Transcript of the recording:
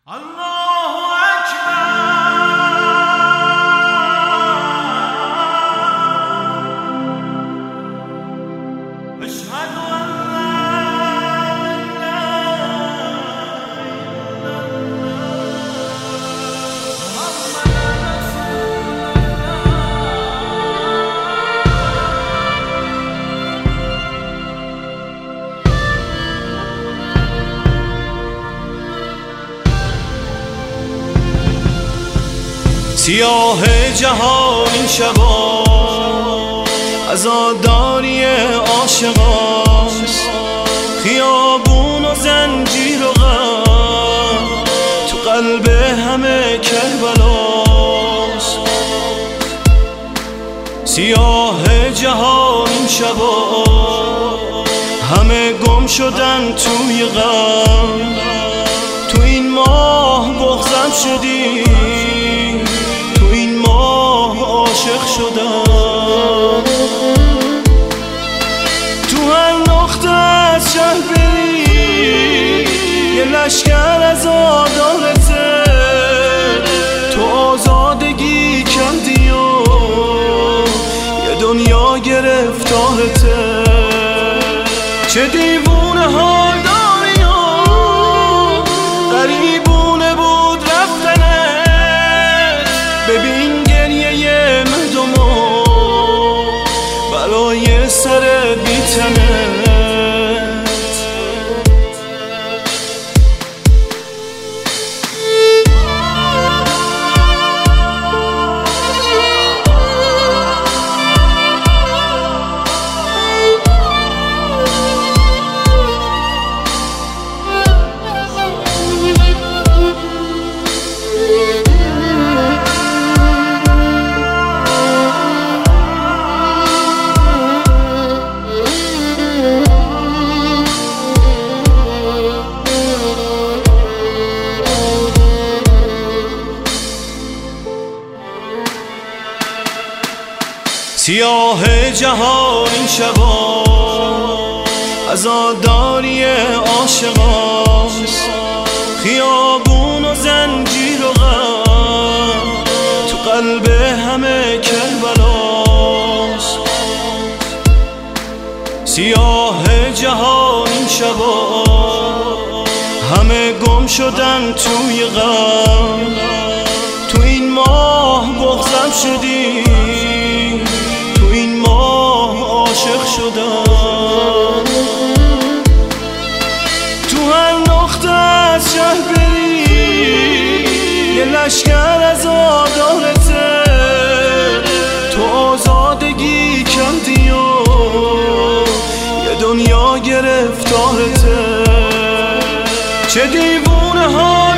الله اکبر اشهد ان سیاه جهان این شبا عزاداری عاشقاست، خیابون و زنجیر و غم تو قلب همه کربلاست. سیاه جهان این شبا همه گم شدن توی غم، تو این ماه بغضم شدی، عاشق شدم. تو هر نقطه از شهر بری یه لشکر از آدارته، تو آزادگی کردی و یه دنیا گرفتارته. چه دیوونه حال داری و غریبونه بود رفتنت، ببین برای سر بیتنت. سیاه جهان این شبا عزاداری عاشقاست، خیابون و زنجیر و غم تو قلب همه کربلاست. سیاه جهان این شبا همه گم شدن توی غم، تو این ماه بغضم شدی، عاشق شدم. تو هر نقطه از شهر بری یه لشکر از آدارته، تو آزادگی کردی و یه دنیا گرفتارته. چه دیوونه ها